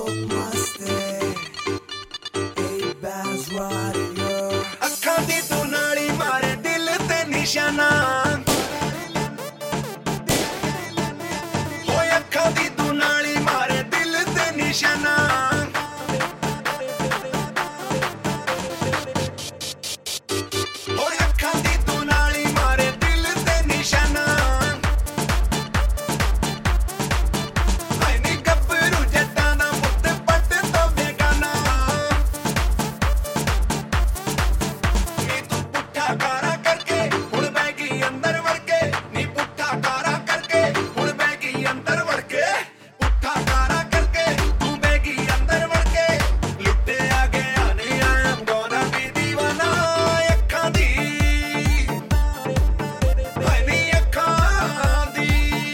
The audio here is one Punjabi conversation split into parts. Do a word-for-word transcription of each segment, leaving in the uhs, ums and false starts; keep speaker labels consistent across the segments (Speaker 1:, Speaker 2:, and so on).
Speaker 1: ਅੱਖਾਂ ਦੀ ਤੂੰ ਨਾਲੀ ਮਾਰੇ ਦਿਲ ਤੇ ਨਿਸ਼ਾਨਾ ਹੋਏ ਅੱਖਾਂ ਦੀ ਤੂੰ ਨਾਲੀ ਮਾਰੇ ਦਿਲ ਤੇ ਨਿਸ਼ਾਨਾ ਹੋਏ ਅੱਖਾਂ ਦੀ ਤੂੰ ਨਾਲੀ ਮਾਰੇ ਦਿਲ ਤੇ ਨਿਸ਼ਾਨਾ ਹਾਏ ਨੀ ਗੱਭਰੂ ਜੱਟਾਂ ਦਾ ਪੁੱਤ ਪੱਟ ਤੋਂ ਬੇਗਾਨਾ ਨੀ ਤੂੰ ਪੁੱਠਾ ਕਾਰਾ ਕਰਕੇ ਹੁਣ ਬਹਿ ਗਈ ਅੰਦਰ ਵੜ ਕੇ ਨੀ ਪੁੱਠਾ ਕਾਰਾ ਕਰਕੇ ਹੁਣ ਬਹਿ ਗਈ ਅੰਦਰ ਵੜ ਕੇ ਪੁੱਠਾ ਕਾਰਾ ਕਰਕੇ ਤੂੰ ਬਹਿ ਗਈ ਅੰਦਰ ਵੜ ਕੇ ਲੁੱਟੇ ਆ ਗਿਆ ਨੀ I am gonna be دیਵਾਨਾ ਅੱਖਾਂ ਦੀ ਹਾਏ ਨੀ ਅੱਖਾਂ ਦੀ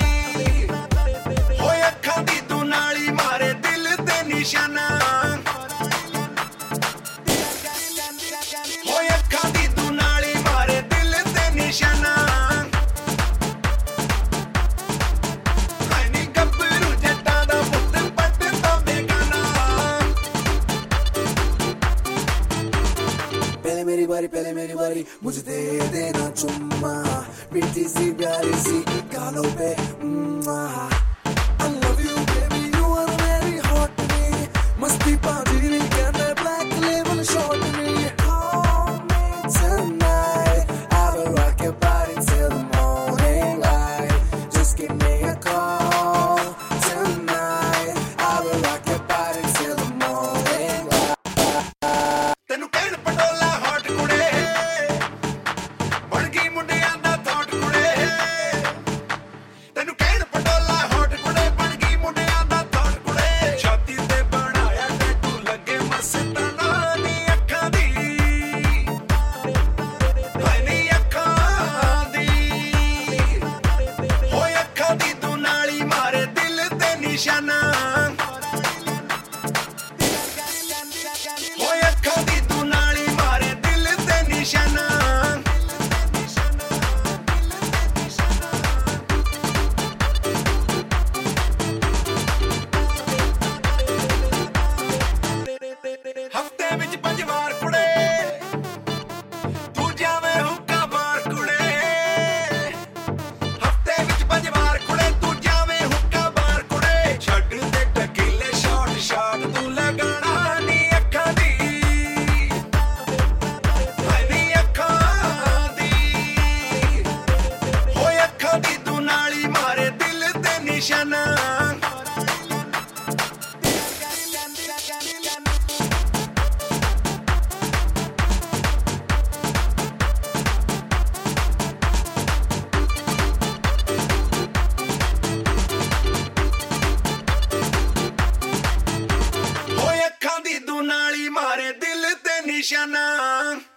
Speaker 1: ਹੋਏ ਅੱਖਾਂ ਦੀ ਤੂੰ ਨਾਲੀ ਮਾਰੇ ਦਿਲ ਤੇ ਨਿਸ਼ਾਨਾ ਹੋਏ ਅੱਖਾਂ ਦੀ ਤੂੰ ਨਾਲੀ ਮਾਰੇ ਦਿਲ ਤੇ ਨਿਸ਼ਾਨਾ ਹਾਏ ਨੀ ਗੱਭਰੂ ਜੱਟਾਂ ਦਾ ਪੁੱਤ ਪੱਟ ਤੋਂ ਬੇਗਾਨਾ
Speaker 2: पहले मेरी बारी पहले मेरी बारी मुझे दे देना चुम्मा मीठी सी प्यारी सी गालों पे I love you baby you are very hot to me मस्ती पार्टी नहीं कहते black label short to me call me tonight I will rock your body till the morning light just give me a call tonight I will rock your body till the morning light
Speaker 1: ਤੈਨੂੰ ਕਹਿਣ ਪਟੋਲਾ ਹੌਟ ਕੁੜੇ ਬਣ ਗਈ ਮੁੰਡਿਆਂ ਦਾ ਥੌਟ ਕੁੜੇ ਤੈਨੂੰ ਕਹਿਣ ਪਟੋਲਾ ਹੌਟ ਕੁੜੇ ਬਣ ਗਈ ਮੁੰਡਿਆਂ ਦਾ ਥੌਟ ਕੁੜੇ ਛਾਤੀ ਤੇ ਬਣਾਇਆ ਟੈਟੂ ਲੱਗੇ ਮਸਤਾਨਾ ਨੀ ਅੱਖਾਂ ਦੀ ਹਾਏ ਨੀ ਅੱਖਾਂ ਦੀ ਹੋਏ ਅੱਖਾਂ ਦੀ ਤੂੰ ਨਾਲੀ ਮਾਰੇ ਦਿਲ ਤੇ ਨਿਸ਼ਾਨਾ ਹੋਏ ਅੱਖਾਂ ਦੀ ਤੂੰ ਨਾਲੀ ਮਾਰੇ ਦਿਲ ਤੇ ਨਿਸ਼ਾਨਾ ਹਫ਼ਤੇ ਵਿੱਚ ਪੰਜ ਵਾਰ ਕੁੜੇ ਤੂੰ ਜਾਵੇਂ ਹੁੱਕਾ ਬਾਰ ਕੁੜੇ ਹਫ਼ਤੇ ਵਿੱਚ ਪੰਜ ਵਾਰ ਕੁੜੇ ਤੂੰ ਜਾਵੇਂ ਹੁੱਕਾ ਬਾਰ ਕੁੜੇ ਛੱਡ ਦੇ ਟਕੀਲੇ ਸ਼ਾਟ ਸ਼ਾਟ ਤੂੰ ਲਗਾਣਾ ਨੀ ਅੱਖਾਂ ਦੀ ਹਾਏ ਨੀ ਅੱਖਾਂ ਦੀ ਹੋਏ ਅੱਖਾਂ ਦੀ ਤੂੰ ਨਾਲੀ ਮਾਰੇ ਦਿਲ ਤੇ ਨਿਸ਼ਾਨਾ ਹੋਏ ਅੱਖਾਂ ਦੀ ਤੂੰ ਨਾਲੀ ਮਾਰੇ ਦਿਲ ਤੇ ਨਿਸ਼ਾਨਾ